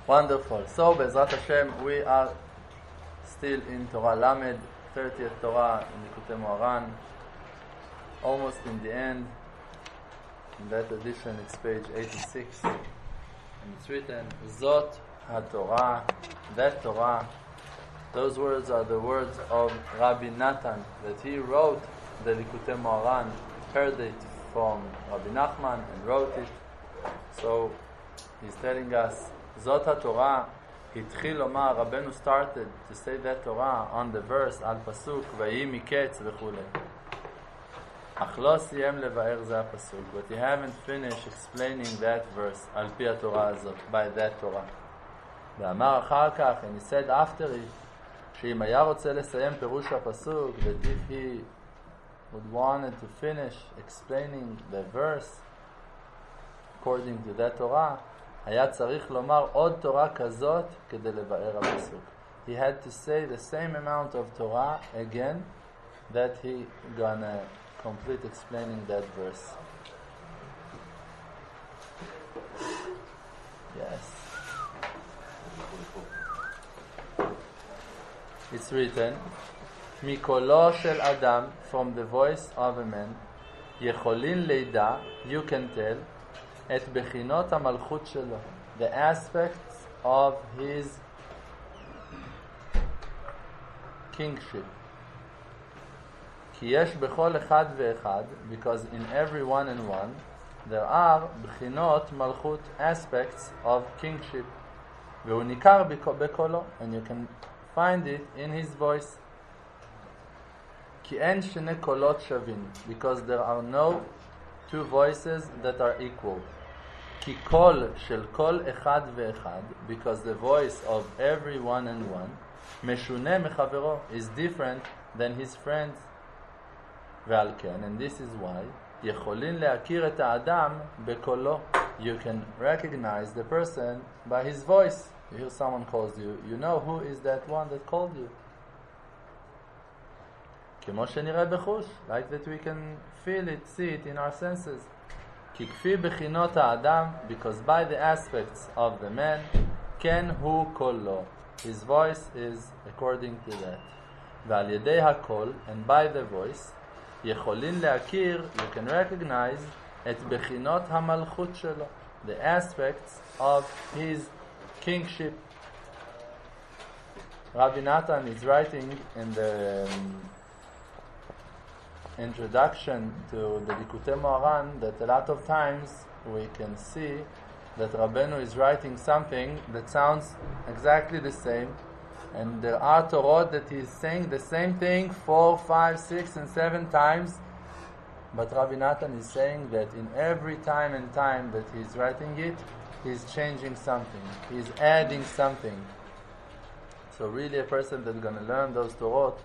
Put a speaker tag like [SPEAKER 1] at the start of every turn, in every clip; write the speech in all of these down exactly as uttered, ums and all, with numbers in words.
[SPEAKER 1] Wonderful. So, Be'ezrat Hashem, we are still in Torah Lamed, thirtieth Torah in Likutei Moharan, almost in the end. In that edition, it's page eighty-six, and it's written, Zot HaTorah, that Torah. Those words are the words of Rabbi Natan, that he wrote the Likutei Moharan, heard it from Rabbi Nachman and wrote it. So, he's telling us, Zot HaTorah, התחיל לומר, רבנו started to say that Torah on the verse, על פסוק, ויהי מקץ וכולי. אך לא סיים לבאר זה הפסוק, but he haven't finished explaining that verse, על פי התורה הזאת, by that Torah. ואמר אחר כך, and he said after it, שאם היה רוצה לסיים פירוש הפסוק, that if he would wanted to finish explaining the verse, according to that Torah, היה צריך לומר עוד תורה כזאת כדי לבאר הפסוק. He had to say the same amount of Torah again that he gonna complete explaining that verse. Yes. It's written, מקולו של אדם, from the voice of a man, יכולין לידע, you can tell, את בחינות המלכות שלו, the aspects of his kingship. כי יש בכל אחד ואחד, because in every one and one, there are בחינות מלכות, aspects of kingship. והוא ניכר בקולו, and you can find it in his voice. כי אין שני קולות שווים, because there are no two voices that are equal. כי קול של כל אחד ואחד, because the voice of every one and one, משונה מחברו, is different than his friends. ועל כן, and this is why, יכולים להכיר את האדם בקולו. You can recognize the person by his voice. You hear someone calls you, you know who is that one that called you. כמו שנראה בחוש, like that we can feel it, see it in our senses. כי כפי בחינות האדם, because by the aspects of the man, כן הוא קולו. His voice is according to that. ועל ידי הקול, and by the voice, יכולים להכיר, you can recognize, את בחינות המלכות שלו. The aspects of his kingship. Rabbi Natan is writing in the um, introduction to the Likutei Moharan that a lot of times we can see that Rabbeinu is writing something that sounds exactly the same, and there are Torot that he is saying the same thing four, five, six, and seven times, but Rabbi Natan is saying that in every time and time that he is writing it, he is changing something, he is adding something. So really a person that's going to learn those Torot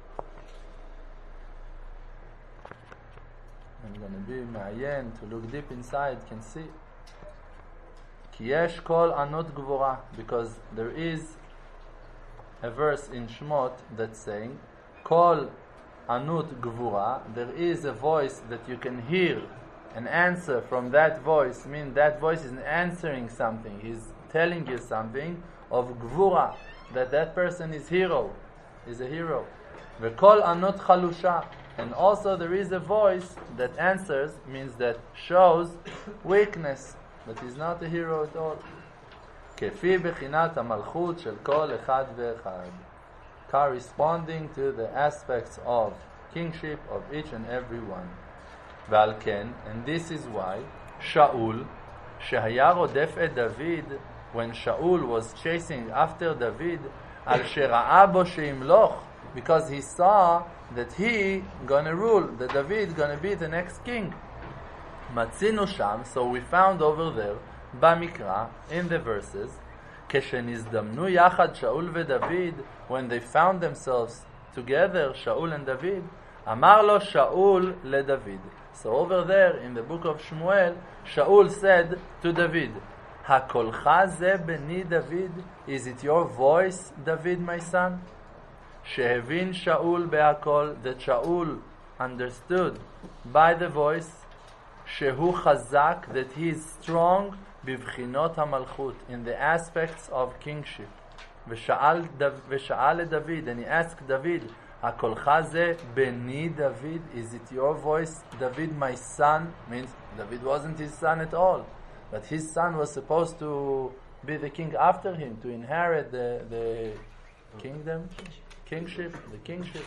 [SPEAKER 1] and going to be מעיין, to look deep inside, can see. כי יש קול ענות גבורה, because there is a verse in Shmot that's saying, קול ענות גבורה, there is a voice that you can hear an answer from that voice, mean that voice is answering something, he's telling you something of gvura, that that person is hero, is a hero. וקול ענות חלושה, and also there is a voice that answers, means that shows weakness, that he's not a hero at all. כפי בחינת המלכות של כל אחד ואחד, corresponding to the aspects of kingship of each and every one. ועל כן, and this is why, שאול, שהיה רודף את דוד, when Shaul was chasing after David, על שראה בו שימלוך, because he saw that he gonna rule, that David gonna be the next king. מצינו שם, so we found over there, במקרא, in the verses, כשנזדמנו יחד שאול ודוד, when they found themselves together, Shaul and David, אמר לו שאול לדוד. So over there, in the book of Shmuel, Shaul said to David, הקולך זה בני דוד, is it your voice, David, my son? שהבין שאול בהכל, that Shaul understood by the voice, שהוא חזק, that he is strong, בבחינות המלכות, in the aspects of kingship. ושאל, ושאל את דוד, and he asked David, הקולך זה בני David, is it your voice, David, my son? Means David wasn't his son at all, but his son was supposed to be the king after him, to inherit the, the kingdom, kingship, the kingship.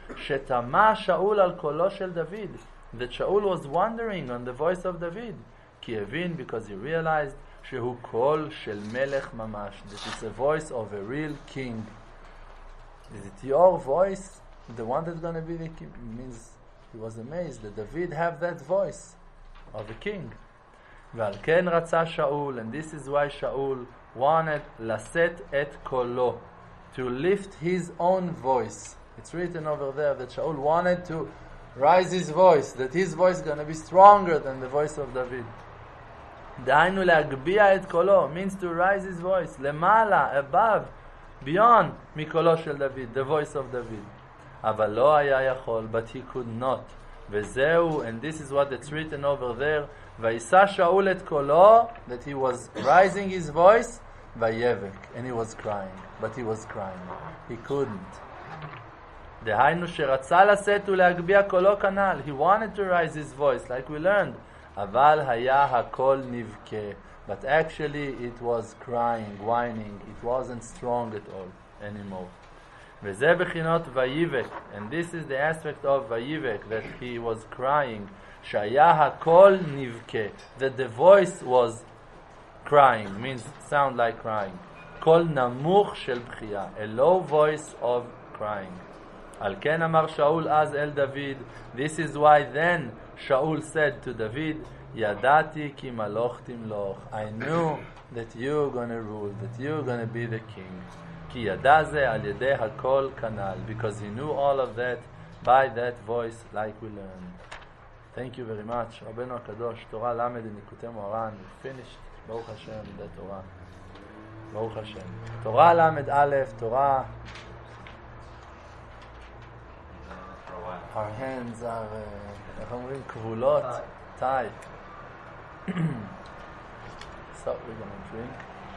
[SPEAKER 1] שתמה שאול על קולו של דוד, that Shaul was wondering on the voice of David, כי הבין, because he realized, שהוא קול של מלך ממש, that it's a voice of a real king. Is it your voice, the one that's going to be the king? It means he was amazed that David have that voice of a king. ועל כן רצה שאול, and this is why Shaul wanted לשאת את קולו, to lift his own voice. It's written over there that Shaul wanted to raise his voice, that his voice is going to be stronger than the voice of David. דהיינו להגביה את קולו, means to raise his voice, למעלה, above, beyond מקולו של דוד, the voice of David. אבל לא היה יכול, but he could not. וזהו, and this is what it's written over there, וישא שאול את קולו, that he was raising his voice, ויבק, and he was crying, but he was crying. He couldn't. דהיינו שרצה לשאת ולהגביה קולו כנ"ל, he wanted to raise his voice, like we learned, אבל היה הקול נבכה, but actually it was crying, whining, it wasn't strong at all anymore. וזה בחינות ויבק, and this is the aspect of ויבק, that he was crying, שהיה הקול נבכה, that the voice was crying, means sound like crying. קול נמוך של בכייה, a low voice of crying. על כן אמר שאול אז אל דוד, this is why then Shaul said to David, ידעתי כי מלוך תמלוך, I knew that you're going to rule, that you're going to be the king. כי ידע זה על ידי הקול כנ"ל, because he knew all of that by that voice like we learned. Thank you very much. רבנו הקדוש, תורה למד לניקוטי מוהר"ן, we finished, ברוך השם, לידי תורה. ברוך השם. תורה למד א', תורה... Our hands are, איך אומרים, כבולות, tight. So we're going to drink.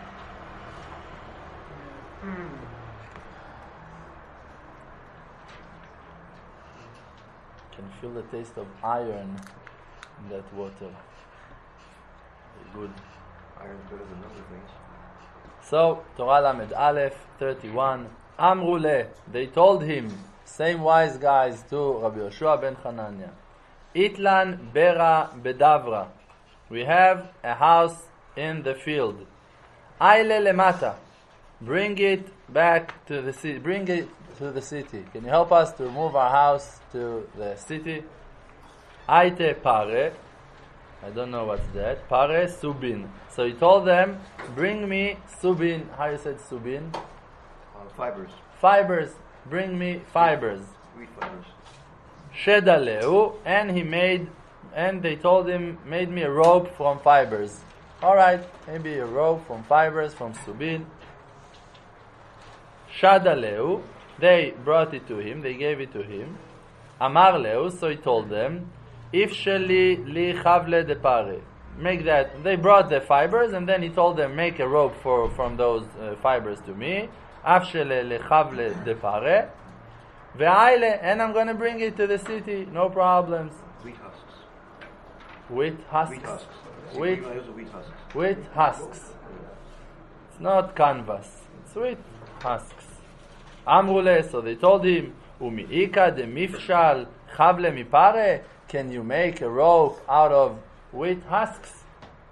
[SPEAKER 1] Can feel the taste of iron in that water. Good.
[SPEAKER 2] Iron's better than other things.
[SPEAKER 1] So, Torah Lamed Aleph, thirty-one. Amru le, they told him, same wise guys to Rabbi Yoshua ben Hanania. Itlan bera bedavra. We have a house in the field. Aile lemata. Bring it back to the city. Bring it to the city. Can you help us to move our house to the city? Aite pare. I don't know what's that. Pare subin. So he told them, bring me subin. How you said subin?
[SPEAKER 2] Uh, fibers.
[SPEAKER 1] Fibers. Bring me fibers.
[SPEAKER 2] Wheat fibers.
[SPEAKER 1] Shedaleu, and he made, and they told him, made me a rope from fibers. All right, maybe a rope from fibers from subin. Shadaleu, they brought it to him, they gave it to him. Amar leu, so he told them, if sheli li chavle de pare, make that. They brought the fibers, and then he told them, make a rope for from those uh, fibers to me. Af shele li chavle de pare, ve'aile, and I'm going to bring it to the city, no problems.
[SPEAKER 2] Wheat husks.
[SPEAKER 1] Wheat husks.
[SPEAKER 2] Wheat husks.
[SPEAKER 1] Wheat,
[SPEAKER 2] wheat husks.
[SPEAKER 1] wheat husks. It's not canvas. It's wheat husks. Amrule, so they told him, Umi'ika de mifshal chavle mipare, can you make a rope out of wheat husks?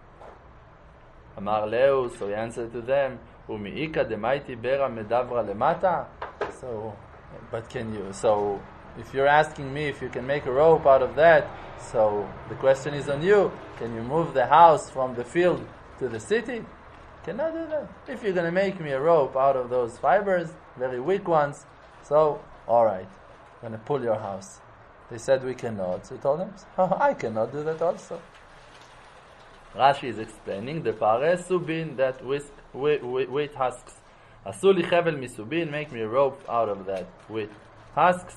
[SPEAKER 1] Amar leu, so he answered to them, Umi'ika de maiti bera medavra lemata. So, but can you, so if you're asking me if you can make a rope out of that, so the question is on you. Can you move the house from the field to the city? Cannot do that. If you're going to make me a rope out of those fibers, very weak ones, so, alright, I'm going to pull your house. They said we cannot. So he told them, oh, I cannot do that also. Rashi is explaining, the pare subin, that whisk, wheat, wheat husks. Asuli chevel misubin, make me a rope out of that wheat husks.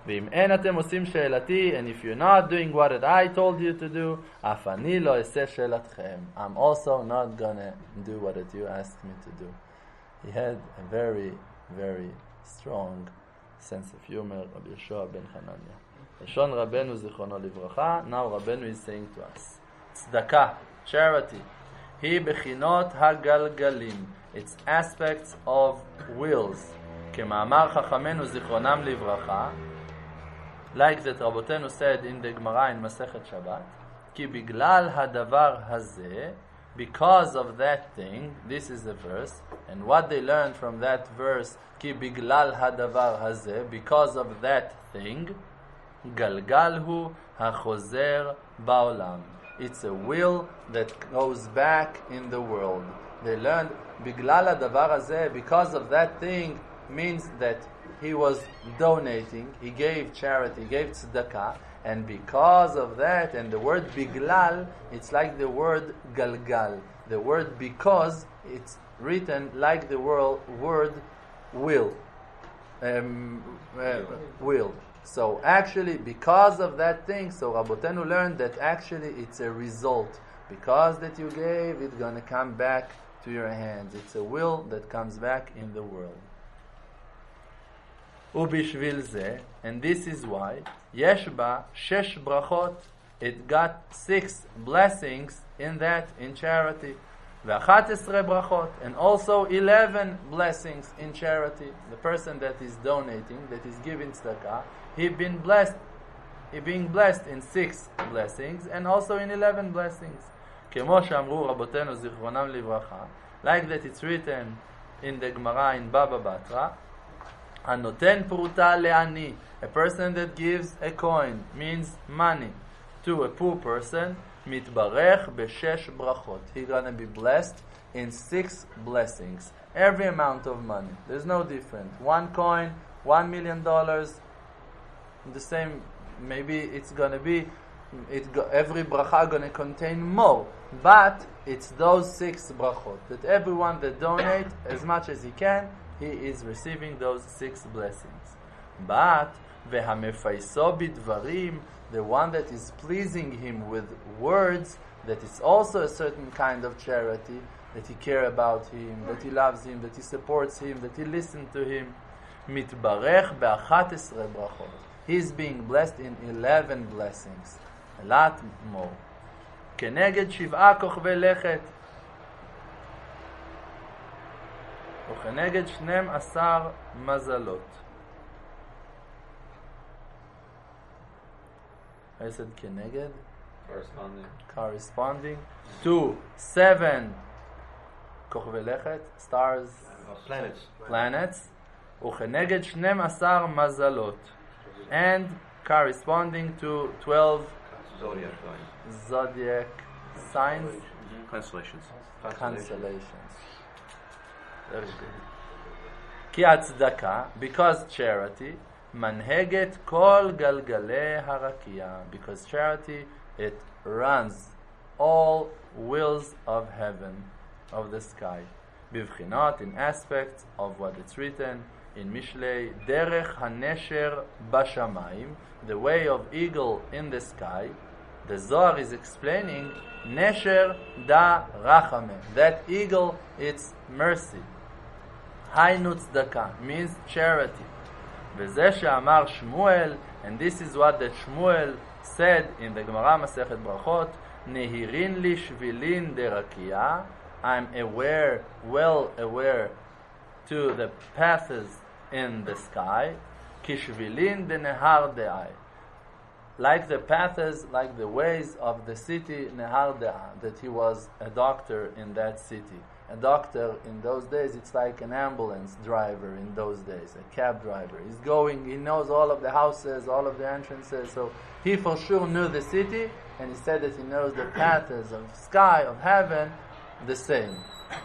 [SPEAKER 1] ואם אין אתם עושים שאלתי, and if you're not doing what I told you to do, אף אני לא אעשה שאלתכם. I'm also not gonna do what you asked me to do. He had a very, very strong sense of humor, Rabbi Yeshua ben Hanania. לשון רבנו זיכרונו לברכה, now רבנו is saying to us, צדקה, charity, היא בחינות הגלגלים, it's aspects of wheels, כמאמר חכמנו זיכרונם לברכה, like that רבותינו said in the Gemara in מסכת שבת, כי בגלל הדבר הזה, because of that thing, this is the verse, and what they learned from that verse, כי בגלל הדבר הזה, because of that thing, גלגל הוא החוזר בעולם. It's a wheel that goes back in the world. They learned, בגלל הדבר הזה, because of that thing, means that he was donating, he gave charity, he gave tzedakah, and because of that, and the word biglal, it's like the word galgal. The word because, it's written like the word, word will. Um, uh, will. So actually, because of that thing, so Rabotenu learned that actually it's a result. Because that you gave, it's going to come back to your hands. It's a will that comes back in the world. ובשביל זה, and this is why, יש בה שש ברכות. It got six blessings in that, in charity. ואחת עשרה ברכות, and also eleven blessings in charity. The person that is donating, that is giving tzedakah, he been blessed, he being blessed in six blessings, and also in eleven blessings. כמו שאמרו רבותינו זיכרונם לברכה, like that it's written in the Gemara in Baba Batra, הנותן פרוטה לעני, a person that gives a coin, means money, to a poor person, מתברך בשש ברכות. He's going to be blessed in six blessings. Every amount of money. There's no different. One coin, one million dollars, the same, maybe it's going to be, it go, every bracha going to contain more. But it's those six brachot. That everyone that donate as much as he can, he is receiving those six blessings. But והמפייסו בדברים, the one that is pleasing him with words, that is also a certain kind of charity, that he cares about him, that he loves him, that he supports him, that he listens to him. מתברך באחת עשרה ברכות. He is being blessed in eleven blessings. A lot more. כנגד שבעה כוכבי לכת. וכנגד שנים עשר מזלות. I said כנגד.
[SPEAKER 2] Corresponding.
[SPEAKER 1] Corresponding to seven כוכבי לכת, stars,
[SPEAKER 2] Uh, planets.
[SPEAKER 1] planets. וכנגד שנים עשר מזלות. And corresponding to twelve
[SPEAKER 2] Zodiac signs.
[SPEAKER 1] zodiac signs,
[SPEAKER 2] Mm-hmm. Constellations.
[SPEAKER 1] constellations. Very good. כי הצדקה, because charity, מנהגת כל גלגלי הרקיע. Because charity, it runs all wheels of heaven, of the sky. בבחינות, in aspects of what it's written in Mishlei, דרך הנשר בשמיים, the way of eagle in the sky. The Zohar is explaining, Nesher da rachame. That eagle, it's mercy. Hainu tzedakah means charity. וזה שאמר שמואל, and this is what the Shmuel said in the Gemara Masechet Brachot, נהירין לי שבילין דרקיע. I'm aware, well aware to the paths in the sky, כשבילין דנהר דאי. Like the paths, like the ways of the city Nehar De'ah, that he was a doctor in that city. A doctor in those days, it's like an ambulance driver in those days, a cab driver. He's going, he knows all of the houses, all of the entrances, so he for sure knew the city, and he said that he knows the paths of sky, of heaven, the same.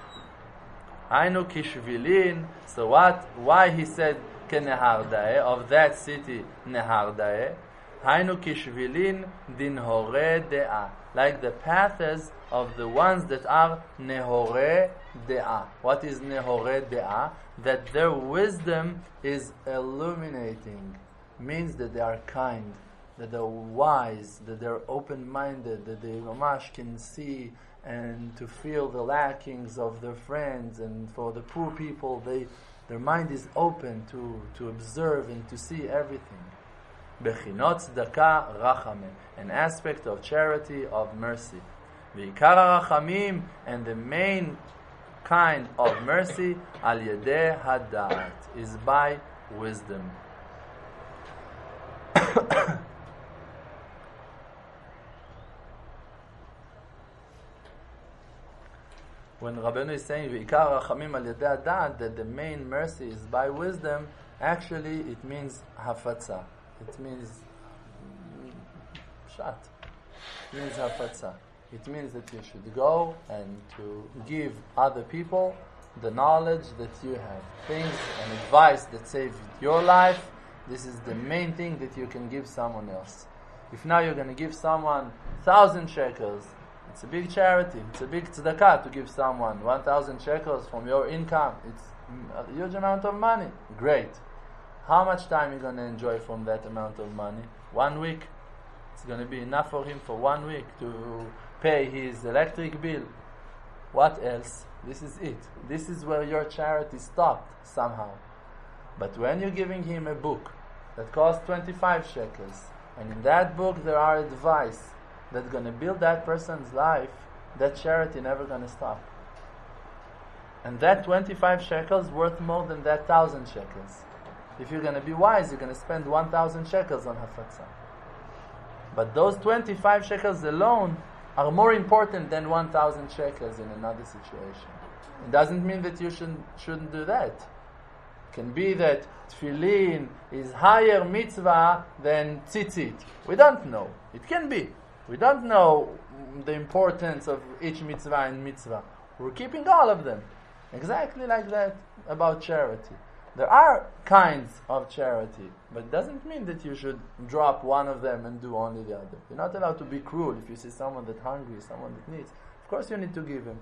[SPEAKER 1] Hainu kishvilin, so what, why he said Kenehar De'ah, of that city Nehar De'ah, Hainu kishvilin dinhore de'ah, like the paths of the ones that are nehore de'ah. What is nehore de'ah? That their wisdom is illuminating. means that they are kind, that they're wise, that they're open-minded, that they mamash can see and to feel the lackings of their friends, and for the poor people, they their mind is open to, to observe and to see everything. Bechinot tzedakah rachamim, an aspect of charity, of mercy. V'ikar rachamim, and the main kind of mercy, al yedei hadat, is by wisdom. When Rabbeinu is saying v'ikar rachamim al yedei hadat, that the main mercy is by wisdom, actually it means hafatza. It means shat. It means hafatza. It means that you should go and to give other people the knowledge that you have. Things and advice that save your life, this is the main thing that you can give someone else. If now you're going to give someone thousand shekels, it's a big charity, it's a big tzedakah to give someone one thousand shekels from your income. It's a huge amount of money. Great. How much time are you going to enjoy from that amount of money? One week. It's going to be enough for him for one week to pay his electric bill. What else? This is it. This is where your charity stopped somehow. But when you're giving him a book that costs twenty-five shekels, and in that book there are advice that's going to build that person's life, that charity never going to stop. And that twenty-five shekels worth more than that thousand shekels. If you're going to be wise, you're going to spend one thousand shekels on hafatza. But those twenty-five shekels alone are more important than one thousand shekels in another situation. It doesn't mean that you shouldn't, shouldn't do that. It can be that tefillin is higher mitzvah than tzitzit. We don't know. It can be. We don't know the importance of each mitzvah and mitzvah. We're keeping all of them. Exactly like that about charity. There are kinds of charity, but it doesn't mean that you should drop one of them and do only the other. You're not allowed to be cruel if you see someone that's hungry, someone that needs. Of course you need to give him.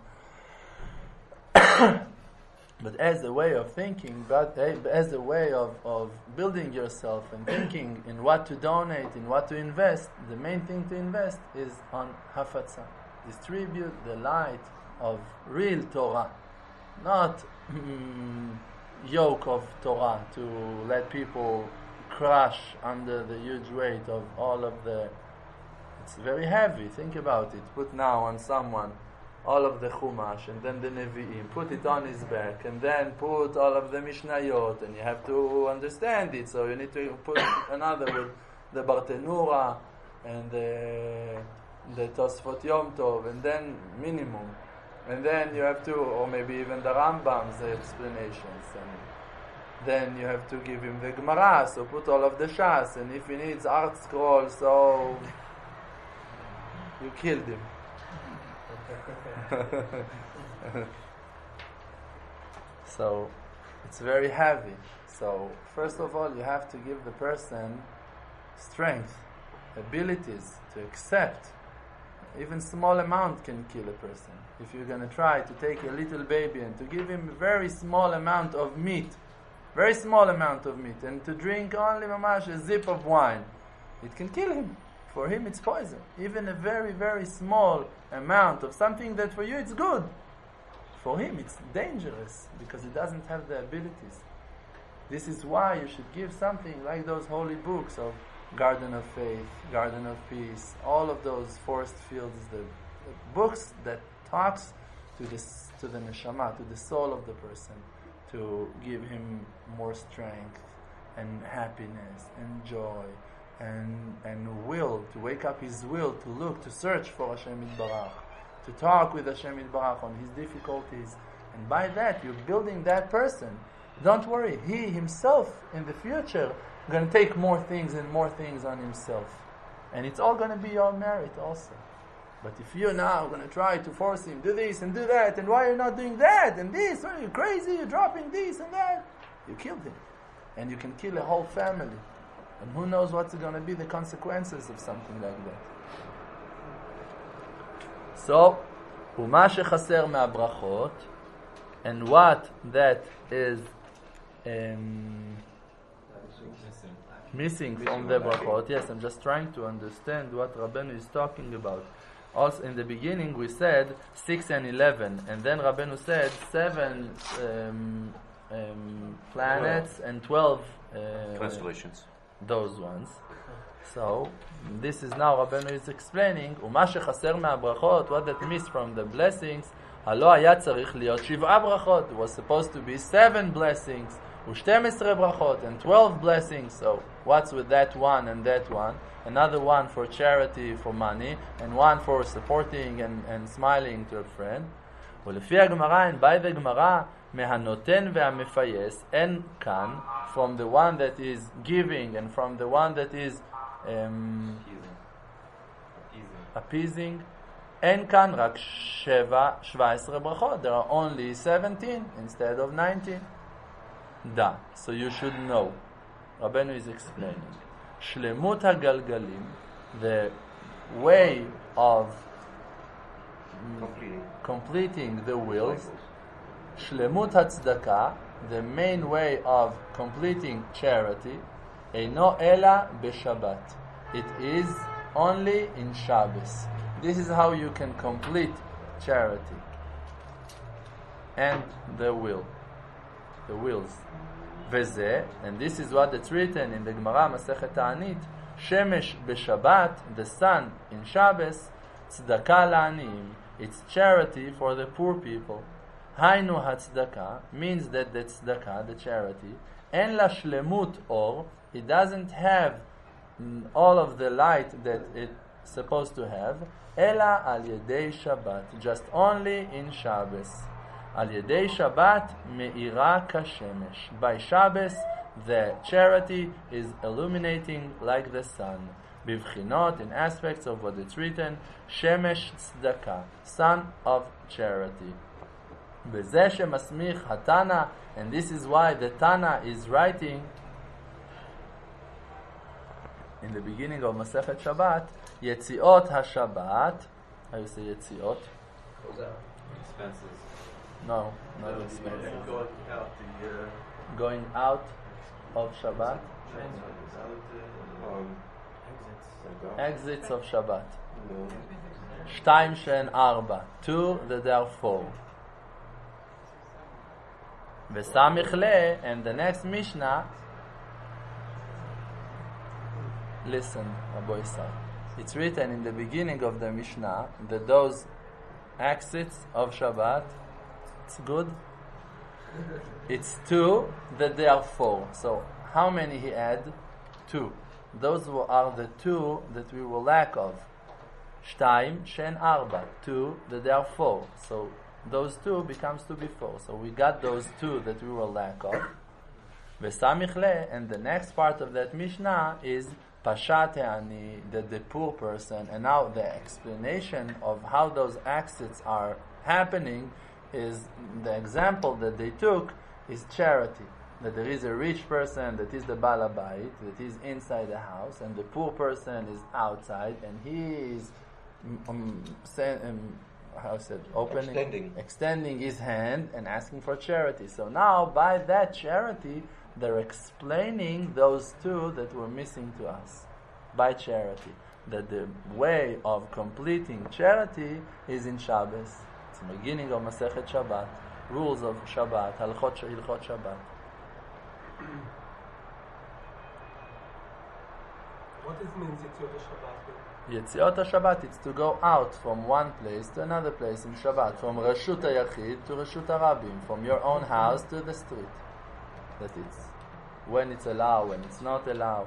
[SPEAKER 1] But as a way of thinking, but as a way of, of building yourself and thinking in what to donate, in what to invest, the main thing to invest is on hafatza. Distribute the light of real Torah, not mm, yoke of Torah to let people crush under the huge weight of all of the... It's very heavy, think about it. Put now on someone all of the Chumash, and then the Nevi'im, put it on his back, and then put all of the Mishnayot, and you have to understand it, so you need to put another with the Bartenura, and the, the Tosfot Yom Tov, and then minimum. And then you have to, or maybe even the Rambam's explanations, and then you have to give him the Gemara, so put all of the Shas, and if he needs art scrolls, so you killed him. So it's very heavy. So first of all, you have to give the person strength, abilities to accept. Even small amount can kill a person. If you're going to try to take a little baby and to give him a very small amount of meat, very small amount of meat, and to drink only mamash a zip of wine, it can kill him. For him it's poison. Even a very, very small amount of something that for you it's good, for him it's dangerous because he doesn't have the abilities. This is why you should give something like those holy books of Garden of Faith, Garden of Peace, all of those forest fields, the, the books that talks to this, to the neshama, to the soul of the person, to give him more strength and happiness and joy and and will, to wake up his will, to look, to search for Hashem Yitbarach, to talk with Hashem Yitbarach on his difficulties, and by that you're building that person. Don't worry, he himself in the future going to take more things and more things on himself, and it's all going to be your merit also. But if you're now going to try to force him, do this and do that, and why you're not doing that and this, are you crazy, you're dropping this and that, you killed him, and you can kill a whole family. And who knows what's going to be the consequences of something like that. So, ומה שחסר מהברכות, and what that is um, missing
[SPEAKER 2] Missing
[SPEAKER 1] from the
[SPEAKER 2] one, okay.
[SPEAKER 1] brachot. Yes, I'm just trying to understand what Rabbeinu is talking about. Also, in the beginning we said six and eleven, and then Rabbeinu said seven um, um, planets and twelve uh,
[SPEAKER 2] Constellations.
[SPEAKER 1] those ones. So this is now Rabbeinu is explaining, ומה שחסר מהברכות, what that missed from the blessings, הלא היה צריך להיות שבעה ברכות. It was supposed to be seven blessings, ושתים עשרה ברכות, and twelve blessings. So what's with that one and that one? Another one for charity, for money, and one for supporting and, and smiling to a friend. ולפי הגמרא, and by the Gemara, מהנותן והמפייס, אין כאן, from the one that is giving and from the one that is um, appeasing, אין כאן רק שבע, שבע עשרה ברכות. There are only seventeen instead of nineteen. Da. So you should know. Rabbeinu is explaining. Shlemut hagalgalim, the way of
[SPEAKER 2] Completing.
[SPEAKER 1] completing the wills. Shlemut hatzdaka, the main way of completing charity. Eino ela b'Shabbat. It is only in Shabbos. This is how you can complete charity and the will, the wills. Veze, and this is what it's written in the Gemara Masechet Ta'anit. Shemesh b'Shabbat, the sun in Shabbos. Tzedakah la'aniyim, it's charity for the poor people. Hainu hatzedakah means that the tzedakah, the charity, en la shlemut or, it doesn't have mm, all of the light that it's supposed to have. Ela al yedei Shabbat, just only in Shabbos. Al yedei Shabbat me'ira kashemesh. By Shabbos, the charity is illuminating like the sun. Bivchinot, in aspects of what it's written, shemesh tzedakah, son of charity. Bezeh shemasmich hatana, and this is why the Tana is writing in the beginning of Masechet Shabbat, Yetziot HaShabbat. How you say Yetziot?
[SPEAKER 2] Expenses.
[SPEAKER 1] No, not expenses.
[SPEAKER 3] Going out the uh,
[SPEAKER 1] Going out of Shabbat.
[SPEAKER 2] Um,
[SPEAKER 1] Exits of Shabbat.
[SPEAKER 2] no.
[SPEAKER 1] Shtaim shen arba. Two, that there are four. V'samich le, and the next Mishnah, listen, Rabbi Isai. It's written in the beginning of the Mishnah that those exits of Shabbat, it's good. It's two, that they are four. So how many he had? Two. Those are the two that we will lack of. Shtaim shen arba. Two, that they are four. So those two becomes to be four. So we got those two that we will lack of. V'samich le, and the next part of that Mishnah is Pashat Ani, that the poor person, and now the explanation of how those exits are happening is the example that they took is charity. That there is a rich person that is the balabait, that is inside the house, and the poor person is outside, and he is um, say, um, how is it, opening,
[SPEAKER 2] Extending.
[SPEAKER 1] extending his hand and asking for charity. So now, by that charity, they're explaining those two that were missing to us by charity. That the way of completing charity is in Shabbos. It's the beginning of Masechet Shabbat, rules of Shabbat, halachot hilchot Shabbat.
[SPEAKER 3] what does it mean Yetziot HaShabbat?
[SPEAKER 1] Yetziot HaShabbat, it's to go out from one place to another place in Shabbat, from Reshut HaYachid to Reshut HaRabim, from your own house to the street. That it's when it's allowed, when it's not allowed.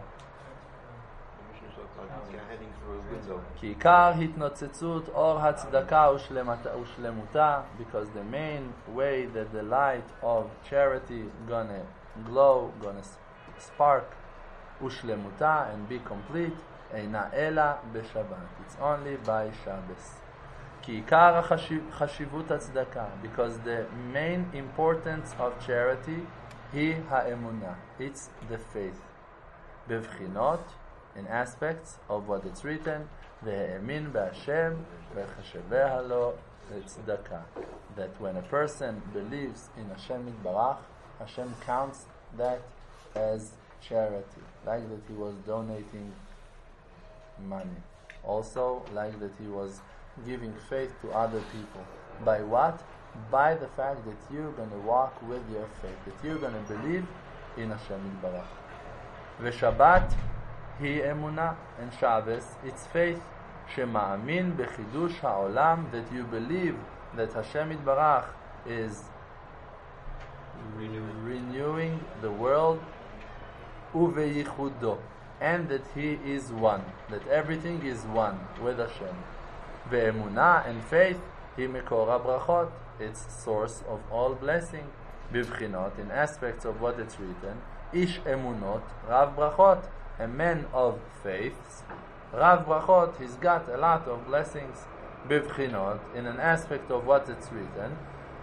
[SPEAKER 2] Heading through a window.
[SPEAKER 1] כי עיקר התנוצצות אור הצדקה ושלמתה, ושלמותה, because the main way that the light of charity gonna glow, gonna spark, ושלמותה, and be complete, אינה אלא בשבת. It's only by Shabbos. כי עיקר החשיב, חשיבות הצדקה, because the main importance of charity היא האמונה. It's the faith. בבחינות, in aspects of what it's written, והאמין בהשם וחשביה לו לצדקה. That when a person believes in Hashem Yitbarach, Hashem counts that as charity, like that he was donating money. Also, like that he was giving faith to other people. By what? By the fact that you're going to walk with your faith, that you're going to believe in Hashem Yitbarach. V'Shabbat hi emunah, and Shabbos, it's faith. Shema'amin b'chidush ha'olam, that you believe that Hashem Yitbarach is
[SPEAKER 2] Renewing.
[SPEAKER 1] renewing the world, uveyichudo, and that He is one, that everything is one with Hashem. Ve'emunah, and faith, He mekor habrachot, it's source of all blessing. Bivchinot, in aspects of what it's written, ish emunot, rav brachot, a man of faiths, rav brachot, he's got a lot of blessings. Bivchinot, in an aspect of what it's written,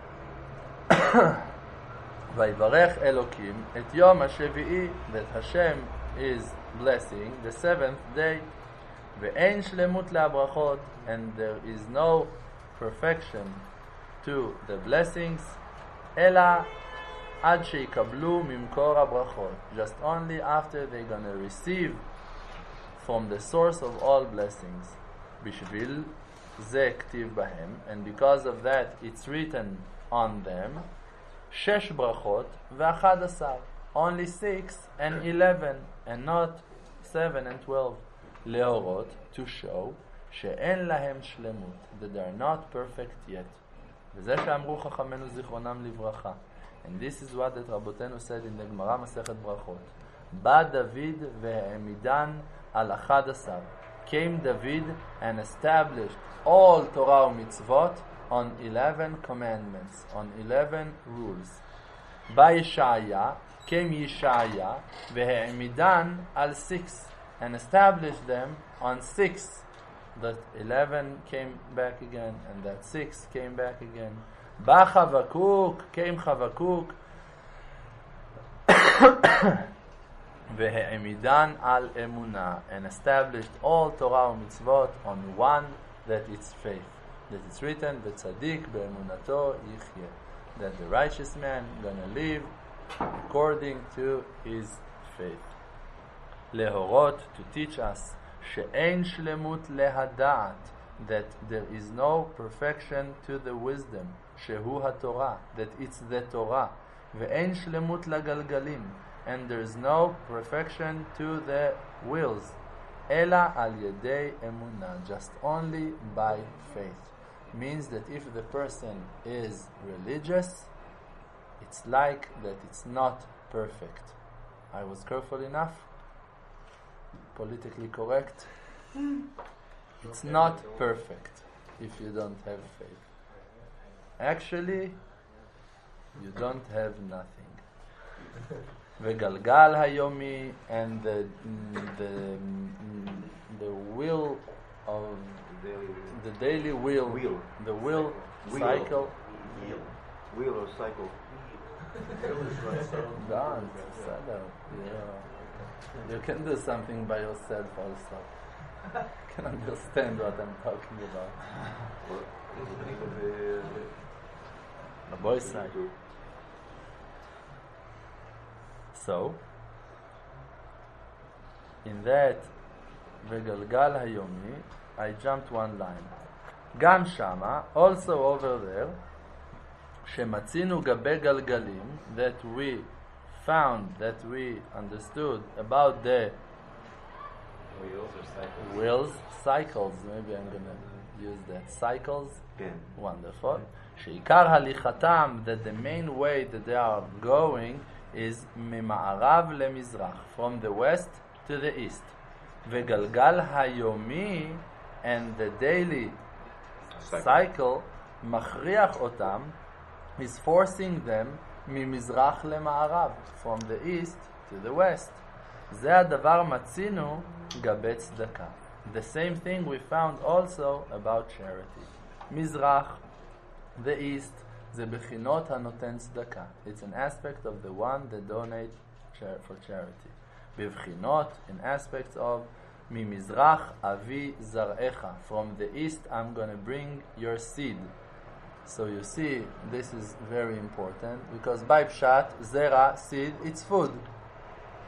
[SPEAKER 1] Vayvarech Elokim et Yom HaShevi'i, that Hashem is blessing the seventh day. Ve'ein shlemut le'abrachot, and there is no perfection to the blessings. Ela ad sheikablu mimkor habrachot, just only after they're gonna receive from the source of all blessings. Bishvil ze ktiv bahem, and because of that it's written on them. Shesh brachot ve'achad asar, only six and eleven, and not seven and twelve. Leorot, to show she'en lahem shlemut, that they are not perfect yet. וזה שאמרו חכמינו זיכרונם לברכה, and this is what that Rabotenu said in the Gemara Masechet Brachot. בא דוד והעמידן על אחד עשר, came David and established all Torah ומצוות on eleven commandments, on eleven rules. By Yeshaya came Yeshaya והעמידן על six, and established them on six. That eleven came back again, and that six came back again. Ba Chavakuk came Chavakuk והעמידן על אמונה, and established all Torah ומצוות on one, that it's faith. That it's written, "V'tzadik be'emunato yichyeh," that the righteous man gonna live according to his faith. Lehorot, to teach us, she'ein shlemut lehada'at, that there is no perfection to the wisdom. Shehu haTorah, that it's the Torah. Ve'ein shlemut lagalgalim, and there is no perfection to the wheels. Ela al yedei emunah, just only by faith. Means that if the person is religious, it's like that it's not perfect. I was careful enough, politically correct. It's not perfect if you don't have faith. Actually, you don't have nothing. Vegalgal hayomi, and the the the will of
[SPEAKER 2] Daily
[SPEAKER 1] the daily wheel,
[SPEAKER 2] Wheel.
[SPEAKER 1] the wheel
[SPEAKER 2] Wheel.
[SPEAKER 1] cycle.
[SPEAKER 2] wheel. Wheel or cycle.
[SPEAKER 1] Done. Sada. Yeah. You can do something by yourself also. You can understand what I'm talking about.
[SPEAKER 2] Or the name of the,
[SPEAKER 1] The boys' side. So, in that Vegalgal Hayomi, I jumped one line. Gam Shama, also over there, Shematzinu Gabe Galgalim, that we found, that we understood about the
[SPEAKER 2] wheels or cycles.
[SPEAKER 1] wheels, cycles, maybe I'm gonna use that, cycles,
[SPEAKER 2] Pen.
[SPEAKER 1] wonderful. Sheikar halichatam, that the main way that they are going is mima'arav lemizrach, from the west to the east. Vegalgal hayomi, and the daily
[SPEAKER 2] Cycle.
[SPEAKER 1] cycle, machriach otam, is forcing them mimizrach lema'arav, from the east to the west. זה הדבר מצינו גבי צדקה. The same thing we found also about charity. מזרח, the east, זה בחינות הנותן צדקה. It's an aspect of the one that donate char- for charity. בבחינות, in aspects of ממזרח אבי זרעך. From the east I'm going to bring your seed. So you see, this is very important, because by pshat, zera, seed, it's food.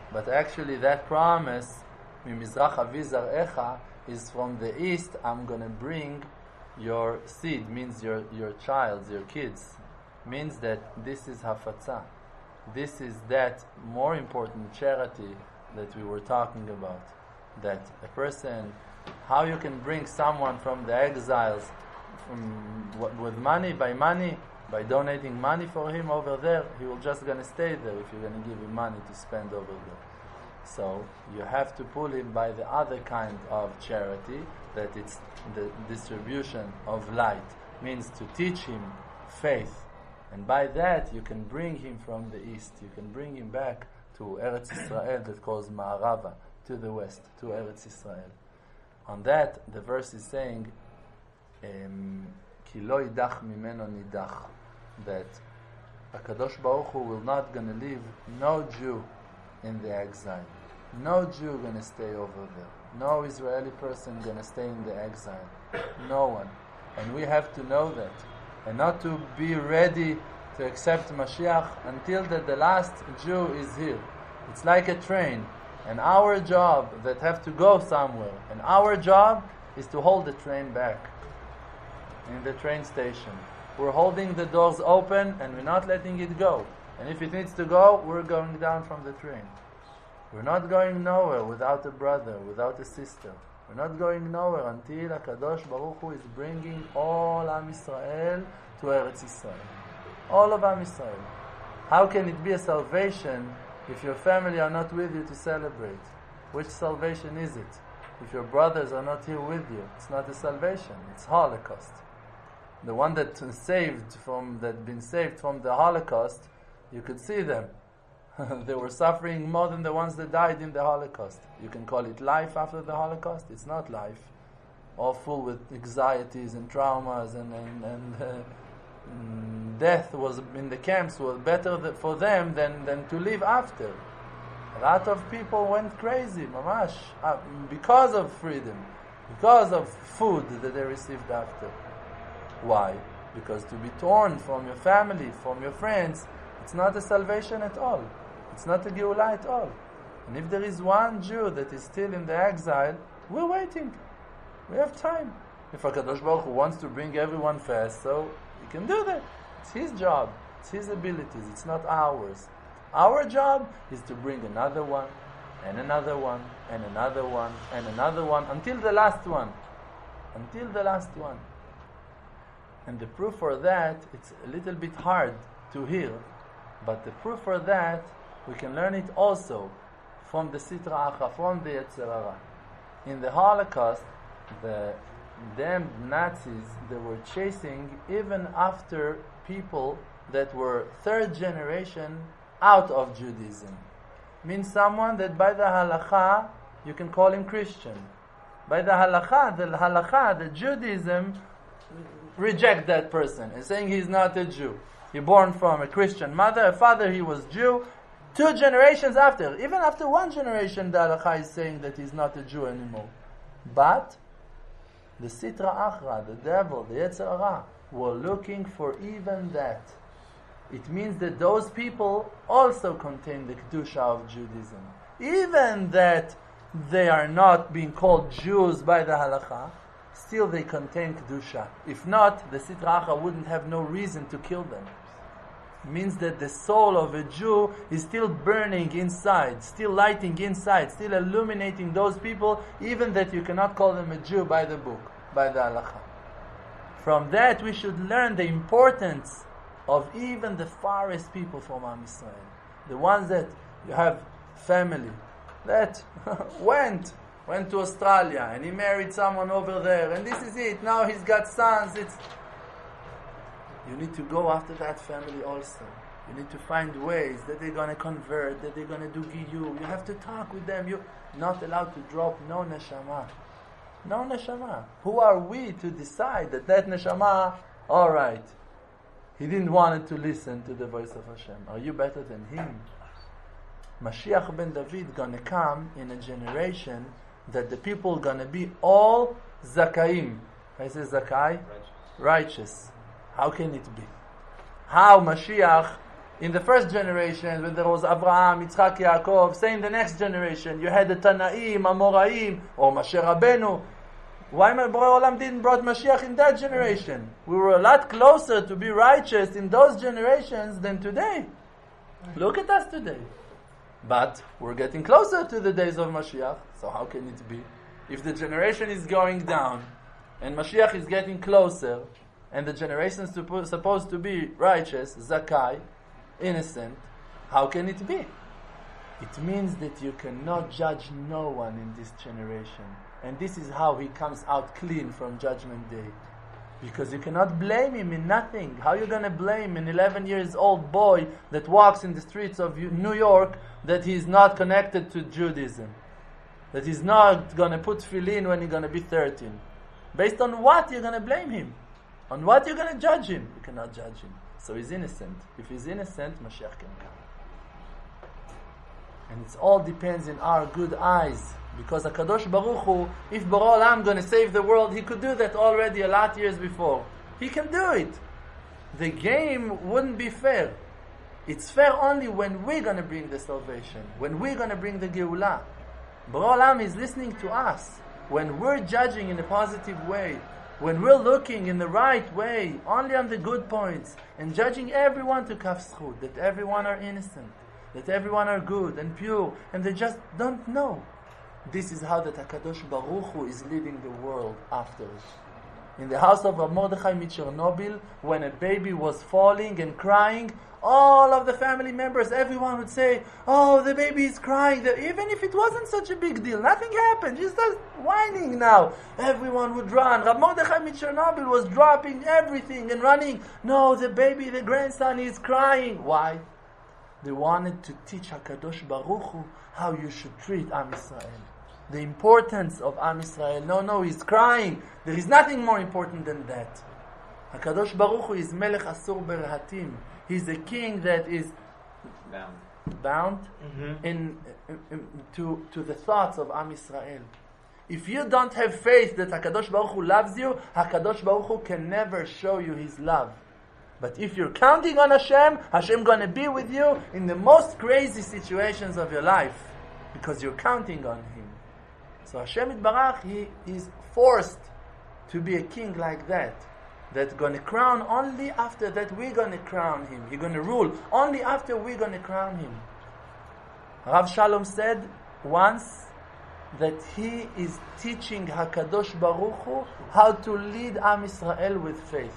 [SPEAKER 1] But actually that promise, Mimizrach avi zar'echa, is from the east, I'm going to bring your seed, means your, your child, your kids. Means that this is hafatza. This is that more important charity that we were talking about. That a person, how you can bring someone from the exiles from, w- with money, by money, by donating money for him over there, he will just going to stay there if you're going to give him money to spend over there. So you have to pull him by the other kind of charity, that it's the distribution of light, means to teach him faith. And by that you can bring him from the east, you can bring him back to Eretz Israel, that calls Ma'arava, to the west, to Eretz Israel. On that, the verse is saying, um, Ki lo idach mimeno nidach, that HaKadosh Baruch Hu will not going to leave no Jew in the exile. No Jew going to stay over there. No Israeli person going to stay in the exile. No one. And we have to know that. And not to be ready to accept Mashiach until that the last Jew is here. It's like a train. And our job that have to go somewhere. And our job is to hold the train back in the train station. We're holding the doors open and we're not letting it go. And if it needs to go, we're going down from the train. We're not going nowhere without a brother, without a sister. We're not going nowhere until HaKadosh Baruch Hu is bringing all Am Yisrael to Eretz Yisrael. All of Am Yisrael. How can it be a salvation if your family are not with you to celebrate? Which salvation is it? If your brothers are not here with you, it's not a salvation, it's Holocaust. The one that saved from that been saved from the Holocaust, you could see them. They were suffering more than the ones that died in the Holocaust. You can call it life after the Holocaust. It's not life. All full with anxieties and traumas, and, and, and uh, mm, death was in the camps was better th- for them than, than to live after. A lot of people went crazy, mamash, uh, because of freedom, because of food that they received after. Why? Because to be torn from your family, from your friends, it's not a salvation at all. It's not a Geulah at all. And if there is one Jew that is still in the exile, we're waiting. We have time. If HaKadosh Baruch Hu wants to bring everyone fast, so he can do that. It's his job. It's his abilities. It's not ours. Our job is to bring another one, and another one, and another one, and another one, until the last one. Until the last one. And the proof for that, it's a little bit hard to hear, but the proof for that, we can learn it also from the Sitra Achra, from the Yetzer Hara. In the Holocaust, the damned Nazis, they were chasing even after people that were third generation out of Judaism. Means someone that by the halakha, you can call him Christian. By the halakha, the halakha, the Judaism, reject that person and saying he's not a Jew. He born from a Christian mother, a father he was Jew. Two generations after, even after one generation, the halakha is saying that he's not a Jew anymore. But the Sitra Achra, the devil, the Yetzer Hara, were looking for even that. It means that those people also contain the Kedusha of Judaism. Even that they are not being called Jews by the halakha, still they contain Kedusha. If not, the Sitra Achra wouldn't have no reason to kill them. It means that the soul of a Jew is still burning inside, still lighting inside, still illuminating those people, even that you cannot call them a Jew by the book, by the halakha. From that we should learn the importance of even the farthest people from Am Yisrael. The ones that you have family that went went to Australia and he married someone over there and this is it, now he's got sons. It's you need to go after that family also. You need to find ways that they're going to convert, that they're going to do giyur. You have to talk with them. You're not allowed to drop no neshama. No neshama. Who are we to decide that that neshama, all right, he didn't want to listen to the voice of Hashem. Are you better than him? Mashiach ben David going to come in a generation that the people going to be all zakaim. I say zakai?
[SPEAKER 2] Righteous.
[SPEAKER 1] Righteous. How can it be? How Mashiach In the first generation, when there was Abraham, Yitzchak, Yaakov, say in the next generation, you had the Tanaim, Amoraim, or Moshe Rabbeinu. Why Borei Olam didn't brought Mashiach in that generation? We were a lot closer to be righteous in those generations than today. Look at us today. But we're getting closer to the days of Mashiach, so how can it be? If the generation is going down, and Mashiach is getting closer, and the generation is suppo- supposed to be righteous, Zakai, innocent, how can it be? It means that you cannot judge no one in this generation. And this is how he comes out clean from Judgment Day. Because you cannot blame him in nothing. How are you going to blame an eleven years old boy that walks in the streets of New York that he's not connected to Judaism? That he's not going to put tefillin when he's going to be thirteen? Based on what you're going to blame him? On what you're going to judge him? You cannot judge him. So he's innocent. If he's innocent, Mashiach can come. And it all depends in our good eyes. Because HaKadosh Baruch Hu, if Borei Olam going to save the world, he could do that already a lot years before. He can do it. The game wouldn't be fair. It's fair only when we're going to bring the salvation. When we're going to bring the Geulah. Borei Olam is listening to us. When we're judging in a positive way. When we're looking in the right way, only on the good points, and judging everyone to Kaf Zchut, that everyone are innocent, that everyone are good and pure, and they just don't know. This is how that HaKadosh Baruch Hu is leading the world after it. In the house of Rav Mordechai Chernobyl, when a baby was falling and crying, all of the family members, everyone would say, oh, the baby is crying. Even if it wasn't such a big deal, nothing happened, just starts whining now. Everyone would run. Rav Mordechai Chernobyl was dropping everything and running. No, the baby, the grandson is crying. Why? They wanted to teach HaKadosh Baruch Hu how you should treat Am Yisrael. The importance of Am Yisrael. No, no, he's crying. There is nothing more important than that. HaKadosh Baruch Hu is Melech Asur Berhatim. He's a king that is
[SPEAKER 2] Bound.
[SPEAKER 1] bound
[SPEAKER 3] Mm-hmm.
[SPEAKER 1] in, in, in to, to the thoughts of Am Yisrael. If you don't have faith that HaKadosh Baruch Hu loves you, HaKadosh Baruch Hu can never show you His love. But if you're counting on Hashem, Hashem going to be with you in the most crazy situations of your life. Because you're counting on Him. So Hashem Yitbarach, He is forced to be a king like that. That's going to crown only after that we're going to crown Him. He's going to rule only after we're going to crown Him. Rav Shalom said once that he is teaching HaKadosh Baruch Hu how to lead Am Yisrael with faith.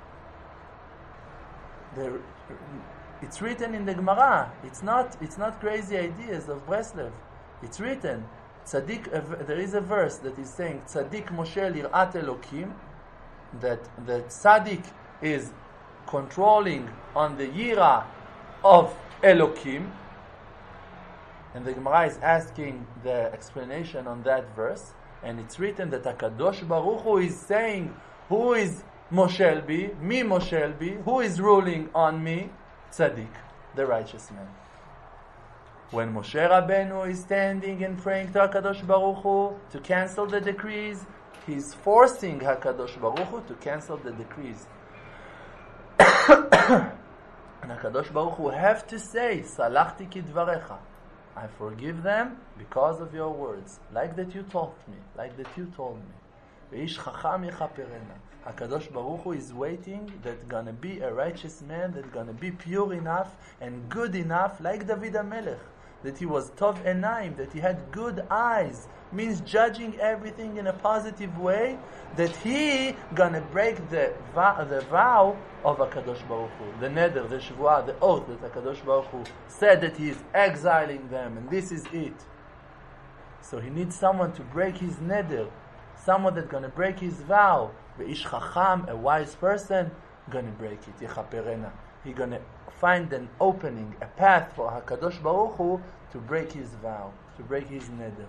[SPEAKER 1] There, it's written in the Gemara. It's not. It's not crazy ideas of Breslev. It's written. Tzaddik. Uh, there is a verse that is saying Tzaddik Moshe Lirat Elokim. That the Tzaddik is controlling on the Yira of Elokim. And the Gemara is asking the explanation on that verse, and it's written that HaKadosh Baruch Hu is saying, who is Moshe be, me Moshe be, who is ruling on me? Tzaddik, the righteous man. When Moshe Rabbeinu is standing and praying to HaKadosh Baruch Hu to cancel the decrees, he's forcing HaKadosh Baruch Hu to cancel the decrees. And HaKadosh Baruch Hu have to say, Salachti kidvarecha, I forgive them because of your words, like that you taught me, like that you told me. V'ish chacham yechaperena. HaKadosh Baruch Hu is waiting that gonna be a righteous man, that gonna be pure enough and good enough, like David HaMelech, that he was tov enaim, that he had good eyes, means judging everything in a positive way, that he gonna break the vow, the vow of HaKadosh Baruch Hu, the neder, the shvuah, the oath that HaKadosh Baruch Hu said that he is exiling them, and this is it. So he needs someone to break his neder, someone that's gonna break his vow. Ve'ish chacham, a wise person, gonna break it. Yechaperena. He's gonna find an opening, a path for HaKadosh Baruch Hu to break his vow, to break his neder.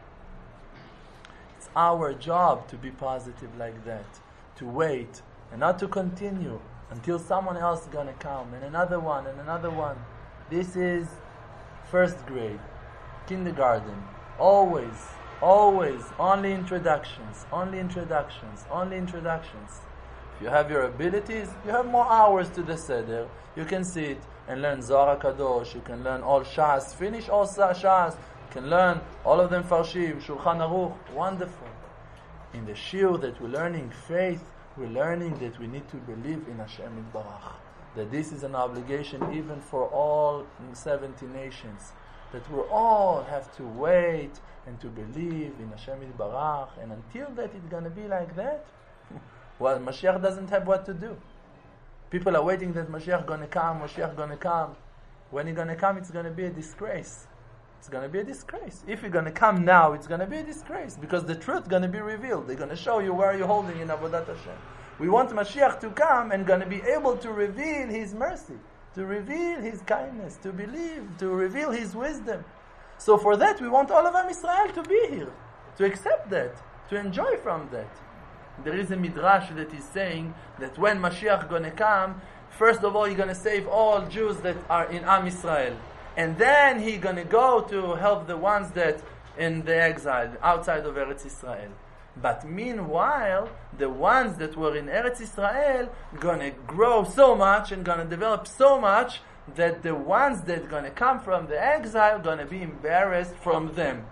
[SPEAKER 1] It's our job to be positive like that, to wait and not to continue until someone else is gonna come, and another one, and another one. This is first grade, kindergarten. Always, always, only introductions, only introductions, only introductions. If you have your abilities, you have more hours to the Seder. You can sit, and learn Zohar Kadosh, you can learn all Shas, finish all Shas, you can learn all of them Farshim, Shulchan Aruch, wonderful. In the Shiur that we're learning faith, we're learning that we need to believe in Hashem Yitbarach, that this is an obligation even for all seventy nations, that we all have to wait and to believe in Hashem Yitbarach, and until that it's going to be like that, well, Mashiach doesn't have what to do. People are waiting that Mashiach going to come, Mashiach going to come. When he's going to come, it's going to be a disgrace. It's going to be a disgrace. If you're going to come now, it's going to be a disgrace, because the truth is going to be revealed. They're going to show you where you're holding in Avodat Hashem. We want Mashiach to come and going to be able to reveal His mercy, to reveal His kindness, to believe, to reveal His wisdom. So for that, we want all of Am Yisrael to be here, to accept that, to enjoy from that. There is a midrash that is saying that when Mashiach going to come, first of all, He's going to save all Jews that are in Am Yisrael. And then He's going to go to help the ones that in the exile, outside of Eretz Yisrael. But meanwhile, the ones that were in Eretz Yisrael going to grow so much and going to develop so much that the ones that going to come from the exile going to be embarrassed from them.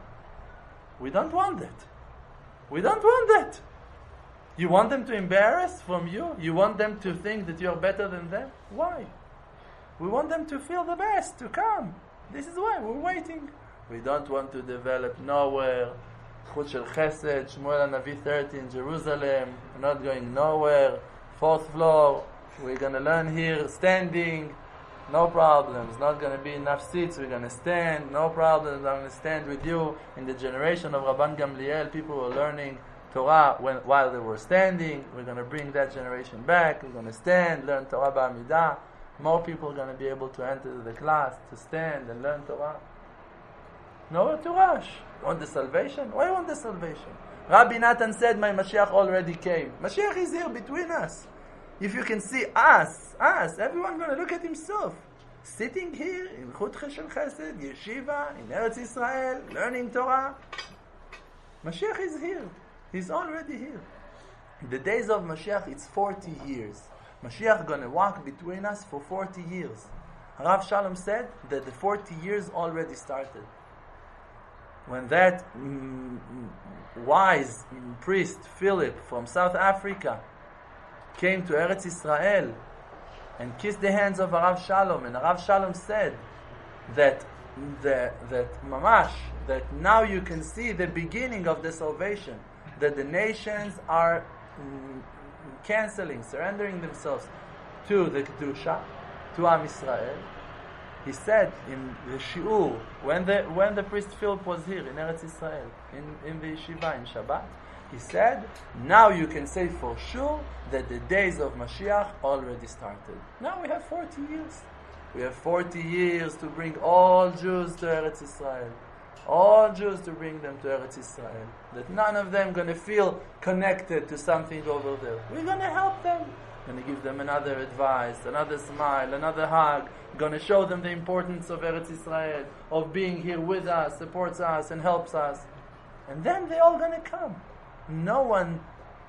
[SPEAKER 1] We don't want that. We don't want that. You want them to embarrass from you? You want them to think that you're better than them? Why? We want them to feel the best, to come. This is why we're waiting. We don't want to develop nowhere. Chut Shel Chesed, Shmuel HaNavi thirty in Jerusalem. We're not going nowhere. Fourth floor. We're going to learn here standing. No problems. Not going to be enough seats. We're going to stand. No problems. I'm going to stand with you. In the generation of Rabban Gamliel, people were learning Torah when, while they were standing. We're going to bring that generation back. We're going to stand, learn Torah Ba'amidah. More people are going to be able to enter the class, to stand and learn Torah. Nowhere to rush. You want the salvation? Why you want the salvation? Rabbi Natan said, my Mashiach already came. Mashiach is here between us. If you can see us, us, everyone going to look at himself. Sitting here in Chut Shel Chesed, Yeshiva, in Eretz Yisrael, learning Torah. Mashiach is here. He's already here. The days of Mashiach, it's forty years. Mashiach going to walk between us for forty years. Rav Shalom said that the forty years already started. When that mm, wise priest, Philip, from South Africa, came to Eretz Yisrael and kissed the hands of Rav Shalom, and Rav Shalom said that the, that mamash, that now you can see the beginning of the salvation, that the nations are mm, canceling, surrendering themselves to the Kedusha, to Am Yisrael. He said in the Shiur, when the when the priest Philip was here in Eretz Yisrael, in, in the Yeshiva, in Shabbat, he said, now you can say for sure that the days of Mashiach already started. Now we have forty years. We have forty years to bring all Jews to Eretz Yisrael. All Jews to bring them to Eretz Yisrael. That none of them going to feel connected to something over there. We're going to help them. Going to give them another advice, another smile, another hug. Going to show them the importance of Eretz Yisrael, of being here with us, supports us and helps us. And then they're all going to come. No one,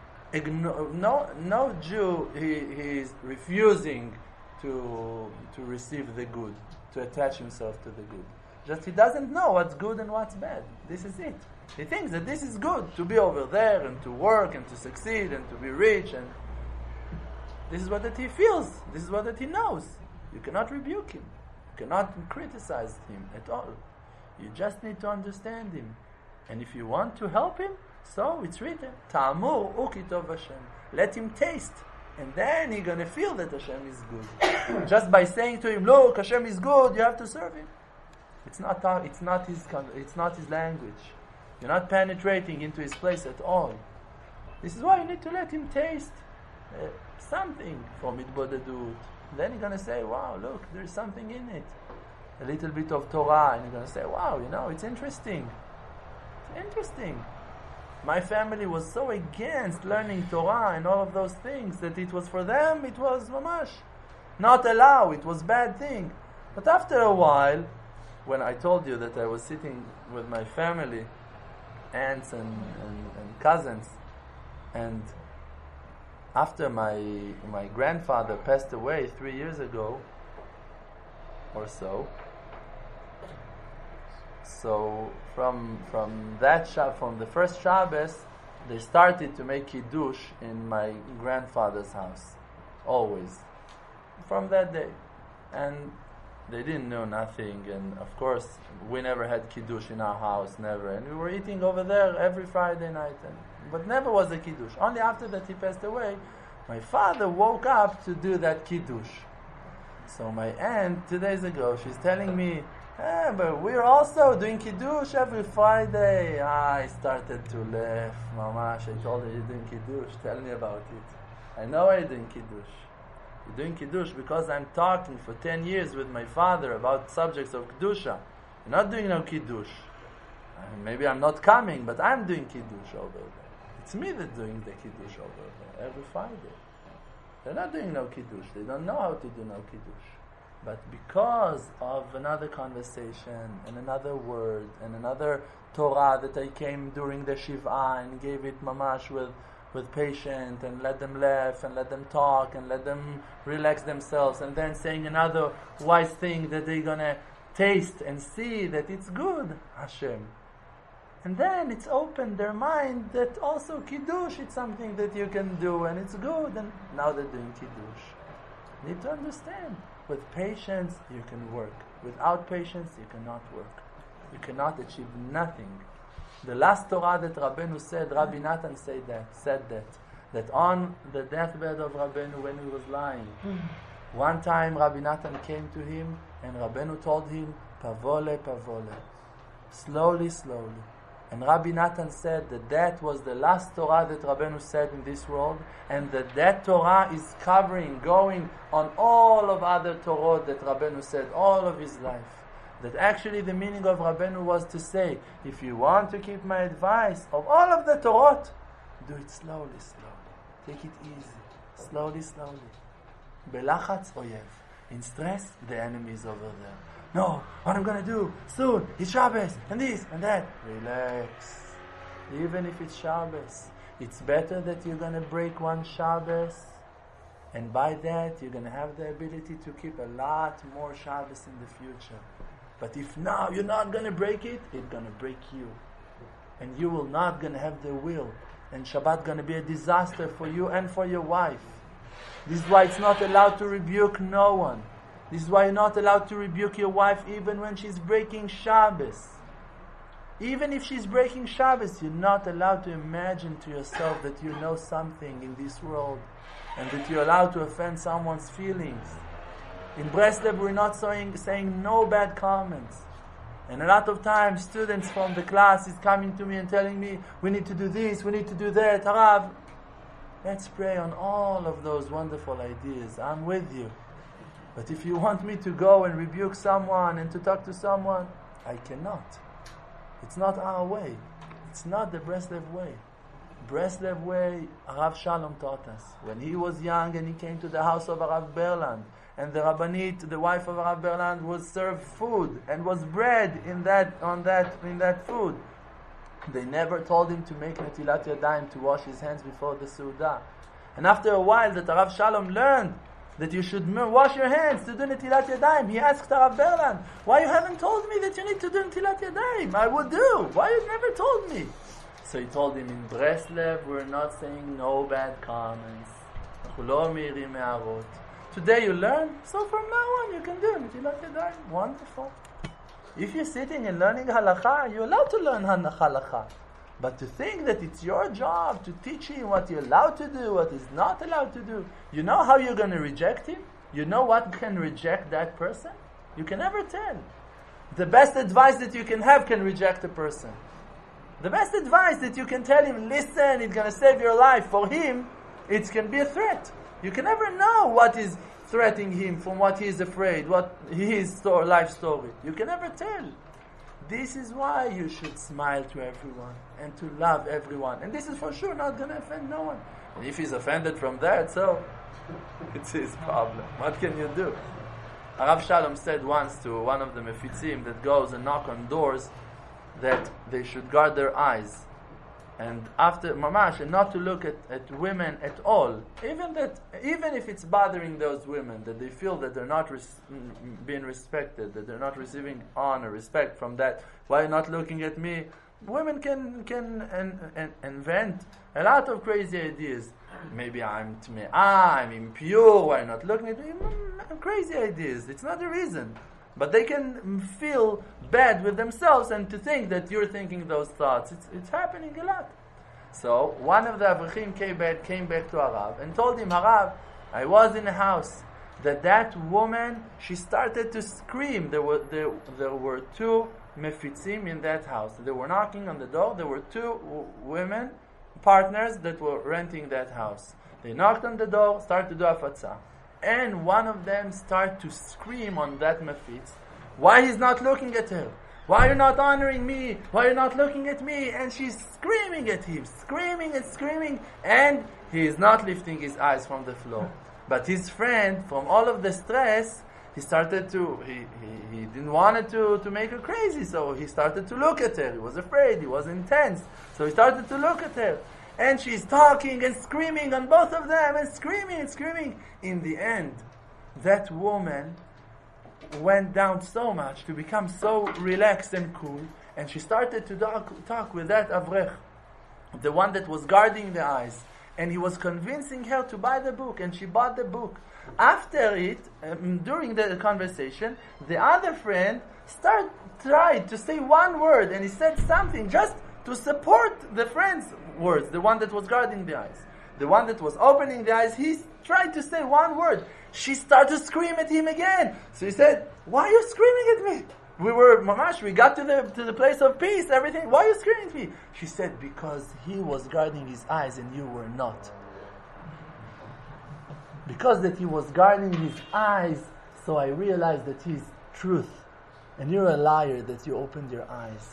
[SPEAKER 1] igno- no no Jew, he, he is refusing to to receive the good, to attach himself to the good. Just he doesn't know what's good and what's bad. This is it. He thinks that this is good, to be over there and to work and to succeed and to be rich, and this is what that he feels. This is what that he knows. You cannot rebuke him. You cannot criticize him at all. You just need to understand him. And if you want to help him, so it's written, Ta'amur ukitov Hashem. Let him taste. And then he's going to feel that Hashem is good. Just by saying to him, look, Hashem is good, you have to serve him. It's not, it's not his, it's not his language. You're not penetrating into his place at all. This is why you need to let him taste uh, something from Itbodedut. Then you're going to say, wow, look, there's something in it. A little bit of Torah, and you're going to say, wow, you know, it's interesting. It's interesting. My family was so against learning Torah and all of those things that it was for them, it was mamash. Not allow, it was bad thing. But after a while, when I told you that I was sitting with my family, aunts and, and, and cousins, and after my my grandfather passed away three years ago, or so. So from from that Shab- from the first Shabbos, they started to make kiddush in my grandfather's house, always, from that day, and they didn't know nothing. And of course, we never had kiddush in our house, never. And we were eating over there every Friday night, and, but never was a kiddush. Only after that he passed away, my father woke up to do that kiddush. So my aunt, two days ago, she's telling me, eh, but we're also doing kiddush every Friday. I started to laugh. Mamash, I told her, you're doing kiddush. Tell me about it. I know you're doing kiddush. You're doing kiddush because I'm talking for ten years with my father about subjects of kedusha. You're not doing no kiddush. I mean, maybe I'm not coming, but I'm doing kiddush over there. It's me that's doing the kiddush over there every Friday. They're not doing no kiddush. They don't know how to do no kiddush. But because of another conversation and another word and another Torah that I came during the Shiva and gave it mamash with, with patience and let them laugh and let them talk and let them relax themselves, and then saying another wise thing that they're going to taste and see that it's good, Hashem. And then it's opened their mind that also Kiddush is something that you can do and it's good, and now they're doing Kiddush. You need to understand, with patience you can work. Without patience you cannot work. You cannot achieve nothing. The last Torah that Rabbeinu said, Rabbi Natan said that, said that, that on the deathbed of Rabbeinu when he was lying, one time Rabbi Natan came to him and Rabbeinu told him, Pavole, Pavole, slowly, slowly. And Rabbi Natan said that that was the last Torah that Rabbeinu said in this world, and that that Torah is covering, going on all of other Torah that Rabbeinu said all of his life. That actually the meaning of Rabbeinu was to say, if you want to keep my advice of all of the Torah, do it slowly, slowly. Take it easy. Slowly, slowly. Belachatz oyev. In stress, the enemy is over there. No, what I'm going to do soon, it's Shabbos, and this, and that. Relax. Even if it's Shabbos, it's better that you're going to break one Shabbos, and by that you're going to have the ability to keep a lot more Shabbos in the future. But if now you're not going to break it, it's going to break you. And you will not going to have the will. And Shabbat going to be a disaster for you and for your wife. This is why it's not allowed to rebuke no one. This is why you're not allowed to rebuke your wife even when she's breaking Shabbos. Even if she's breaking Shabbos, you're not allowed to imagine to yourself that you know something in this world and that you're allowed to offend someone's feelings. In Breslev, we're not saying, saying no bad comments. And a lot of times, students from the class is coming to me and telling me, we need to do this, we need to do that. Harav, let's pray on all of those wonderful ideas. I'm with you. But if you want me to go and rebuke someone and to talk to someone, I cannot. It's not our way. It's not the Breslev way. Breslev way, Rav Shalom taught us. When he was young and he came to the house of Rav Berland, and the Rabbanit, the wife of Rav Berland, was served food and was bread in that on that in that food. They never told him to make Netilat Yadayim, to wash his hands before the Suda. And after a while that Rav Shalom learned that you should wash your hands to do Netilat Yadayim, he asked Rav Berland, why you haven't told me that you need to do Netilat Yadayim? I would do. Why you never told me? So he told him, in Breslev, we're not saying no bad comments. Today you learn, so from now on you can do Netilat Yadayim. Wonderful. If you're sitting and learning halakha, you're allowed to learn halakha. But to think that it's your job to teach him what you're allowed to do, what is not allowed to do, you know how you're going to reject him? You know what can reject that person? You can never tell. The best advice that you can have can reject a person. The best advice that you can tell him, listen, it's going to save your life. For him, it can be a threat. You can never know what is threatening him, from what he is afraid, what his story, life story. You can never tell. This is why you should smile to everyone and to love everyone. And this is for sure not going to offend no one. And if he's offended from that, so it's his problem. What can you do? Rav Shalom said once to one of the mefitzim that goes and knock on doors that they should guard their eyes. and after mamash, and not to look at, at women at all, even that, even if it's bothering those women, that they feel that they're not res- being respected, that they're not receiving honor, respect from that. Why not looking at me? Women can can and, and invent a lot of crazy ideas. Maybe I'm tme'ah, I'm impure. Why not looking at me? Mm, crazy ideas. It's not the reason. But they can feel bad with themselves and to think that you're thinking those thoughts. It's, it's happening a lot. So one of the Avrechim came back, came back to Harav and told him, Harav, I was in a house that that woman, she started to scream. There were there, there were two mefitzim in that house. They were knocking on the door. There were two w- women, partners that were renting that house. They knocked on the door, started to do afatzah. And one of them started to scream on that mefitz, why he's not looking at her? Why are you not honoring me? Why are you not looking at me? And she's screaming at him, screaming and screaming, and he is not lifting his eyes from the floor. But his friend, from all of the stress, he started to, he, he, he didn't want to, to make her crazy, so he started to look at her. He was afraid, he was intense, so he started to look at her. And she's talking and screaming on both of them, and screaming and screaming. In the end, that woman went down so much to become so relaxed and cool, and she started to talk, talk with that Avrech, the one that was guarding the eyes, and he was convincing her to buy the book, and she bought the book. After it, um, during the conversation, the other friend start, tried to say one word, and he said something just to support the friend's words, the one that was guarding the eyes. The one that was opening the eyes, he tried to say one word. She started to scream at him again. So he said, why are you screaming at me? We were, mamash, we got to the to the place of peace, everything. Why are you screaming at me? She said, because he was guarding his eyes and you were not. Because that he was guarding his eyes, so I realized that he's truth. And you're a liar that you opened your eyes.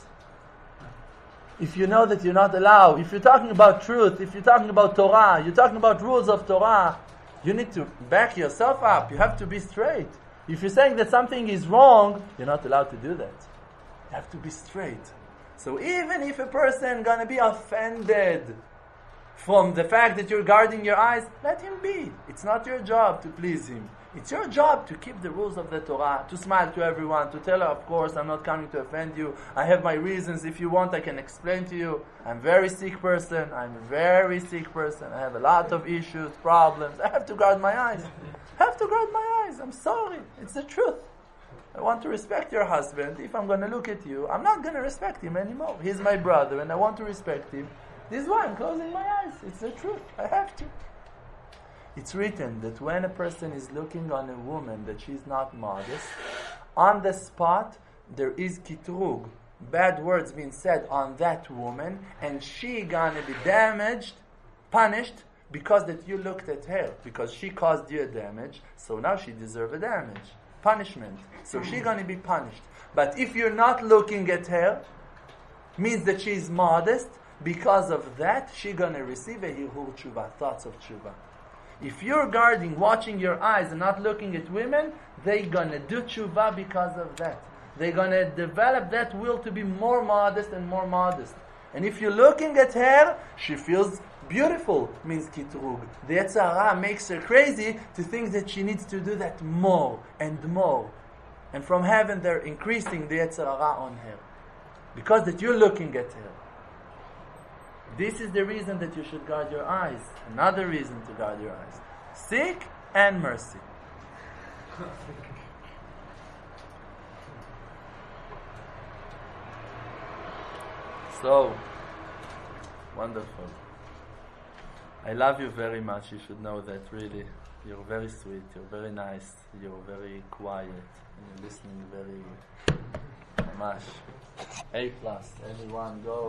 [SPEAKER 1] If you know that you're not allowed, if you're talking about truth, if you're talking about Torah, you're talking about rules of Torah, you need to back yourself up. You have to be straight. If you're saying that something is wrong, you're not allowed to do that. You have to be straight. So even if a person gonna be offended from the fact that you're guarding your eyes, let him be. It's not your job to please him. It's your job to keep the rules of the Torah, to smile to everyone, to tell her, of course, I'm not coming to offend you. I have my reasons. If you want, I can explain to you. I'm a very sick person. I'm a very sick person. I have a lot of issues, problems. I have to guard my eyes. I have to guard my eyes. I'm sorry. It's the truth. I want to respect your husband. If I'm going to look at you, I'm not going to respect him anymore. He's my brother, and I want to respect him. This is why I'm closing my eyes. It's the truth. I have to. It's written that when a person is looking on a woman that she's not modest, on the spot there is kitrug, bad words being said on that woman, and she gonna be damaged, punished, because that you looked at her, because she caused you a damage, so now she deserves a damage, punishment. So she gonna be punished. But if you're not looking at her, means that she is modest, because of that, she gonna receive a hirhur tshuva, thoughts of tshuva. If you're guarding, watching your eyes and not looking at women, they're gonna do tshuva because of that. They're gonna develop that will to be more modest and more modest. And if you're looking at her, she feels beautiful, means kitrug. The Yetzer Hara makes her crazy to think that she needs to do that more and more. And from heaven they're increasing the Yetzer Hara on her. Because that you're looking at her. This is the reason that you should guard your eyes. Another reason to guard your eyes. Sick and mercy. So, wonderful. I love you very much. You should know that, really. You're very sweet. You're very nice. You're very quiet. You're listening very much. A plus. Anyone go?